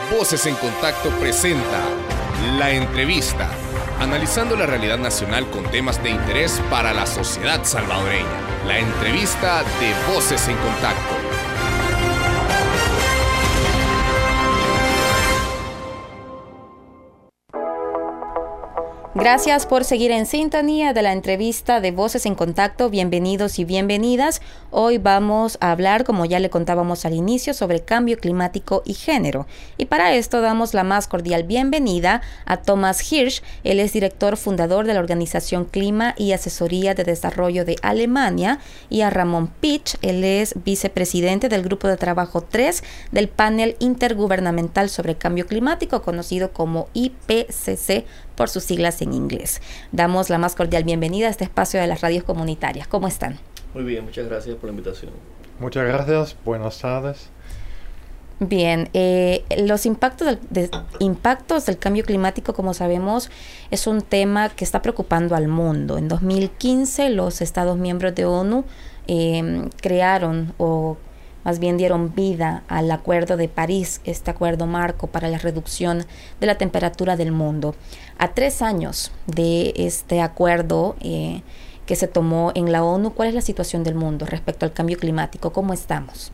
Voces en Contacto presenta La Entrevista, analizando la realidad nacional con temas de interés para la sociedad salvadoreña. La Entrevista de Voces en Contacto. Gracias por seguir en sintonía de la entrevista de Voces en Contacto. Bienvenidos y bienvenidas. Hoy vamos a hablar, como ya le contábamos al inicio, sobre cambio climático y género. Y para esto damos la más cordial bienvenida a Thomas Hirsch. Él es director fundador de la Organización Clima y Asesoría de Desarrollo de Alemania. Y a Ramón Pich. Él es vicepresidente del Grupo de Trabajo 3 del Panel Intergubernamental sobre Cambio Climático, conocido como IPCC por sus siglas en inglés. Damos la más cordial bienvenida a este espacio de las radios comunitarias. ¿Cómo están? Muy bien, muchas gracias por la invitación. Muchas gracias, buenas tardes. Bien, los impactos del cambio climático, como sabemos, es un tema que está preocupando al mundo. En 2015, los Estados miembros de ONU crearon o más bien dieron vida al Acuerdo de París, este acuerdo marco para la reducción de la temperatura del mundo. A 3 años de este acuerdo que se tomó en la ONU, ¿cuál es la situación del mundo respecto al cambio climático? ¿Cómo estamos?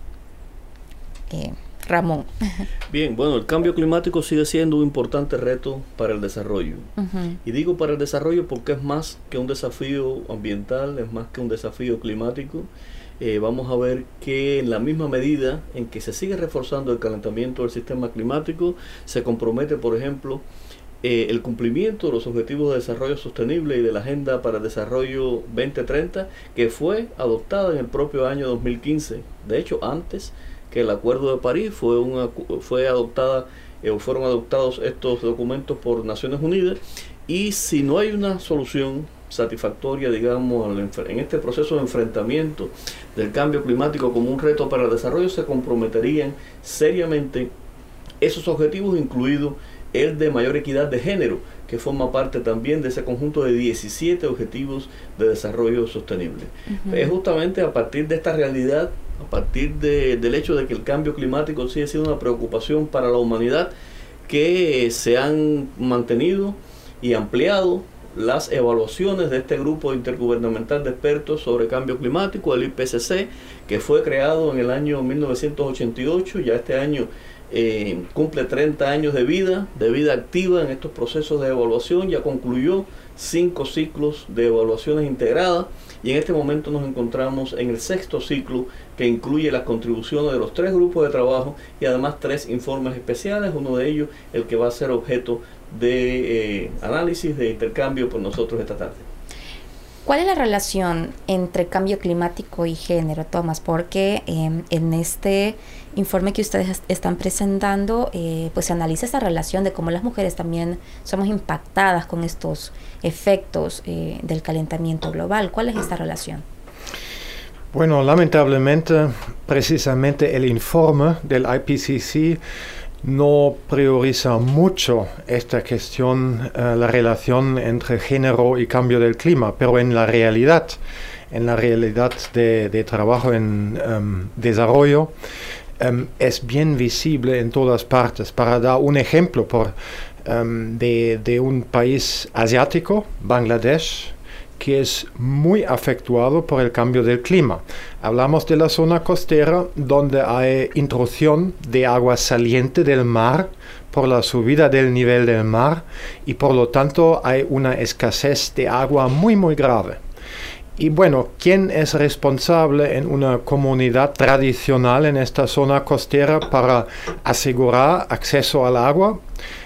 Ramón. Bien, bueno, el cambio climático sigue siendo un importante reto para el desarrollo. Y digo para el desarrollo porque es más que un desafío ambiental, es más que un desafío climático. Vamos a ver que en la misma medida en que se sigue reforzando el calentamiento del sistema climático, se compromete, por ejemplo, el cumplimiento de los Objetivos de Desarrollo Sostenible y de la Agenda para el Desarrollo 2030, que fue adoptada en el propio año 2015. De hecho, antes que el Acuerdo de París fueron adoptados estos documentos por Naciones Unidas, y si no hay una solución satisfactoria, digamos, en este proceso de enfrentamiento del cambio climático como un reto para el desarrollo, se comprometerían seriamente esos objetivos, incluido el de mayor equidad de género, que forma parte también de ese conjunto de 17 objetivos de desarrollo sostenible. Es justamente a partir de esta realidad, a partir del hecho de que el cambio climático sigue siendo una preocupación para la humanidad, que se han mantenido y ampliado las evaluaciones de este grupo intergubernamental de expertos sobre cambio climático, el IPCC, que fue creado en el año 1988, ya este año cumple 30 años de vida activa en estos procesos de evaluación, ya concluyó 5 ciclos de evaluaciones integradas, y en este momento nos encontramos en el 6º ciclo, que incluye las contribuciones de los 3 grupos de trabajo y además 3 informes especiales, uno de ellos el que va a ser objeto de análisis, de intercambio por nosotros esta tarde. ¿Cuál es la relación entre cambio climático y género, Tomás? Porque en este informe que ustedes están presentando, pues se analiza esa relación de cómo las mujeres también somos impactadas con estos efectos del calentamiento global. ¿Cuál es esta relación? Bueno, lamentablemente, precisamente el informe del IPCC no prioriza mucho esta cuestión, la relación entre género y cambio del clima, pero en la realidad de trabajo en desarrollo, es bien visible en todas partes. Para dar un ejemplo de un país asiático, Bangladesh, que es muy afectado por el cambio del clima. Hablamos de la zona costera, donde hay intrusión de agua saliente del mar por la subida del nivel del mar, y por lo tanto hay una escasez de agua muy muy grave. Y bueno, ¿quién es responsable en una comunidad tradicional en esta zona costera para asegurar acceso al agua?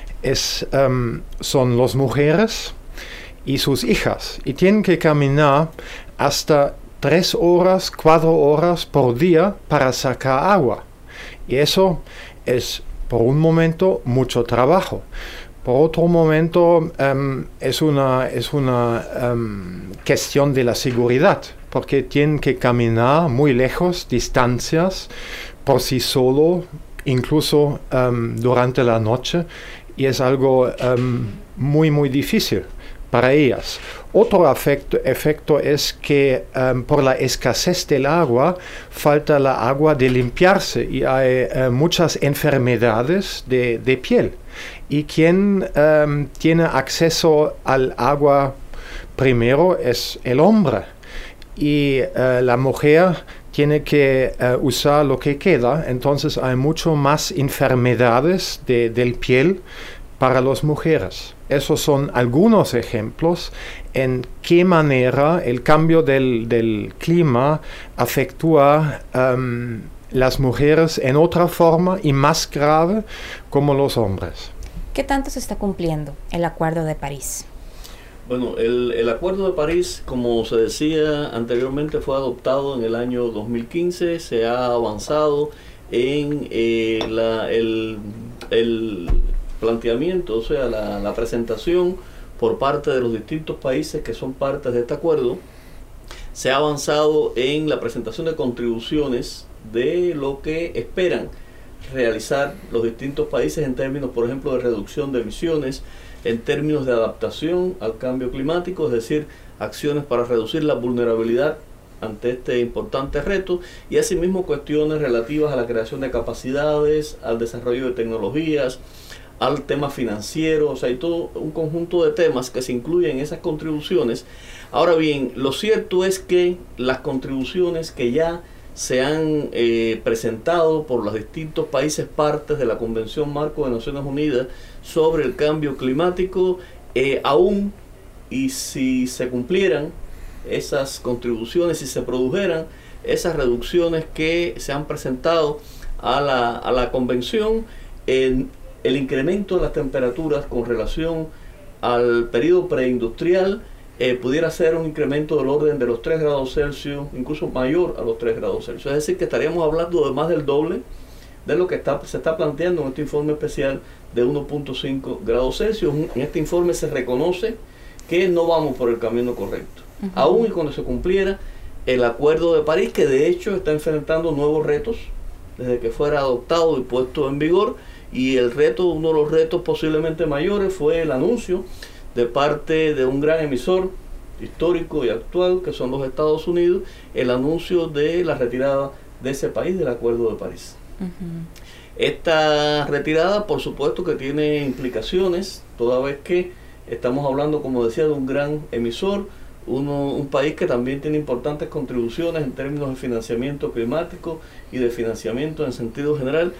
Son las mujeres y sus hijas, y tienen que caminar hasta 3 horas, 4 horas por día para sacar agua. Y eso es, por un momento, mucho trabajo. Por otro momento, es una cuestión de la seguridad, porque tienen que caminar muy lejos, distancias, por sí solo, incluso durante la noche, y es algo muy, muy difícil. para ellas. Otro efecto es que por la escasez del agua falta la agua de limpiarse y hay muchas enfermedades de piel. Y quien tiene acceso al agua primero es el hombre. Y la mujer tiene que usar lo que queda, entonces hay mucho más enfermedades del piel para las mujeres. Esos son algunos ejemplos en qué manera el cambio del clima afectúa las mujeres en otra forma y más grave como los hombres. ¿Qué tanto se está cumpliendo el Acuerdo de París? Bueno, el Acuerdo de París, como se decía anteriormente, fue adoptado en el año 2015. Se ha avanzado en el planteamiento, o sea, la presentación por parte de los distintos países que son partes de este acuerdo. Se ha avanzado en la presentación de contribuciones de lo que esperan realizar los distintos países en términos, por ejemplo, de reducción de emisiones, en términos de adaptación al cambio climático, es decir, acciones para reducir la vulnerabilidad ante este importante reto, y asimismo cuestiones relativas a la creación de capacidades, al desarrollo de tecnologías, al tema financiero. O sea, hay todo un conjunto de temas que se incluyen en esas contribuciones. Ahora bien, lo cierto es que las contribuciones que ya se han presentado por los distintos países partes de la Convención Marco de Naciones Unidas sobre el cambio climático, aún y si se cumplieran esas contribuciones, si se produjeran esas reducciones que se han presentado a la Convención, el incremento de las temperaturas con relación al periodo preindustrial pudiera ser un incremento del orden de los 3 grados Celsius, incluso mayor a los 3 grados Celsius. Es decir, que estaríamos hablando de más del doble de lo que se está planteando en este informe especial de 1.5 grados Celsius. En este informe se reconoce que no vamos por el camino correcto. Aún y cuando se cumpliera el Acuerdo de París, que de hecho está enfrentando nuevos retos desde que fuera adoptado y puesto en vigor, y uno de los retos posiblemente mayores fue el anuncio de parte de un gran emisor histórico y actual, que son los Estados Unidos, el anuncio de la retirada de ese país del Acuerdo de París. Esta retirada, por supuesto, que tiene implicaciones, toda vez que estamos hablando, como decía, de un gran emisor, un país que también tiene importantes contribuciones en términos de financiamiento climático y de financiamiento en sentido general,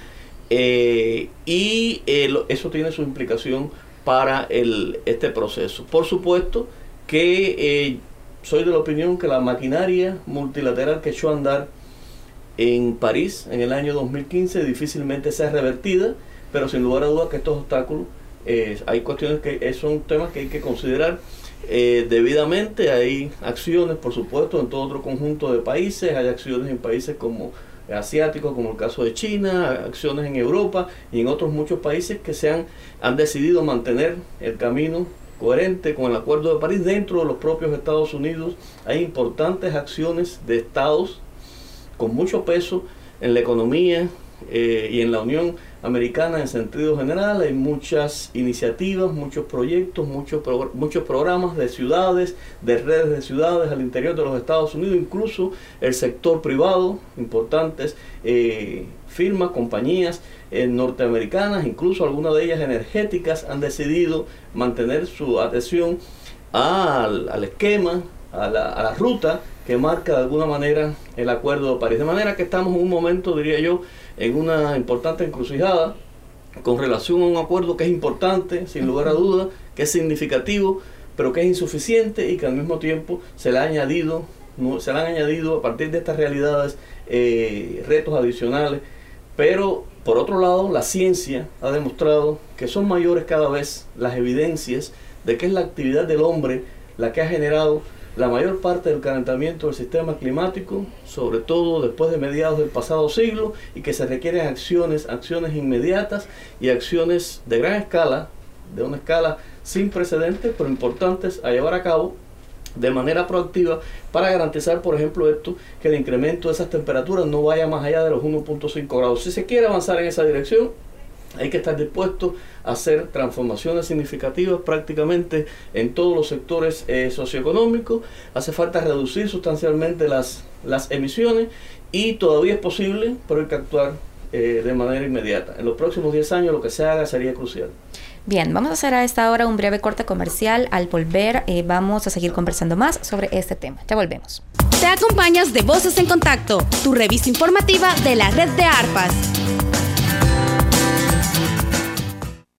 eso tiene su implicación para este proceso. Por supuesto que soy de la opinión que la maquinaria multilateral que echó a andar en París en el año 2015 difícilmente sea revertida, pero sin lugar a dudas que estos obstáculos, hay cuestiones que son temas que hay que considerar debidamente. Hay acciones, por supuesto, en todo otro conjunto de países, hay acciones en países como asiáticos, como el caso de China, acciones en Europa y en otros muchos países que han decidido mantener el camino coherente con el Acuerdo de París. Dentro de los propios Estados Unidos hay importantes acciones de estados con mucho peso en la economía y en la Unión Americana en sentido general. Hay muchas iniciativas, muchos proyectos, muchos programas de ciudades, de redes de ciudades al interior de los Estados Unidos, incluso el sector privado, importantes firmas, compañías norteamericanas, incluso algunas de ellas energéticas, han decidido mantener su adhesión al esquema, a la ruta que marca de alguna manera el Acuerdo de París. De manera que estamos en un momento, diría yo, en una importante encrucijada con relación a un acuerdo que es importante, sin lugar a dudas, que es significativo, pero que es insuficiente y que al mismo tiempo se le han añadido a partir de estas realidades retos adicionales. Pero por otro lado, la ciencia ha demostrado que son mayores cada vez las evidencias de que es la actividad del hombre la que ha generado la mayor parte del calentamiento del sistema climático, sobre todo después de mediados del pasado siglo, y que se requieren acciones inmediatas y acciones de gran escala, de una escala sin precedentes, pero importantes a llevar a cabo de manera proactiva para garantizar, por ejemplo, que el incremento de esas temperaturas no vaya más allá de los 1.5 grados. Si se quiere avanzar en esa dirección, Hay que estar dispuesto a hacer transformaciones significativas prácticamente en todos los sectores socioeconómicos. Hace falta reducir sustancialmente las emisiones y todavía es posible, pero hay que actuar de manera inmediata. En los próximos 10 años lo que se haga sería crucial. Bien, vamos a hacer a esta hora un breve corte comercial. Al volver vamos a seguir conversando más sobre este tema. Ya volvemos. Te acompañas de Voces en Contacto, tu revista informativa de la red de ARPAS.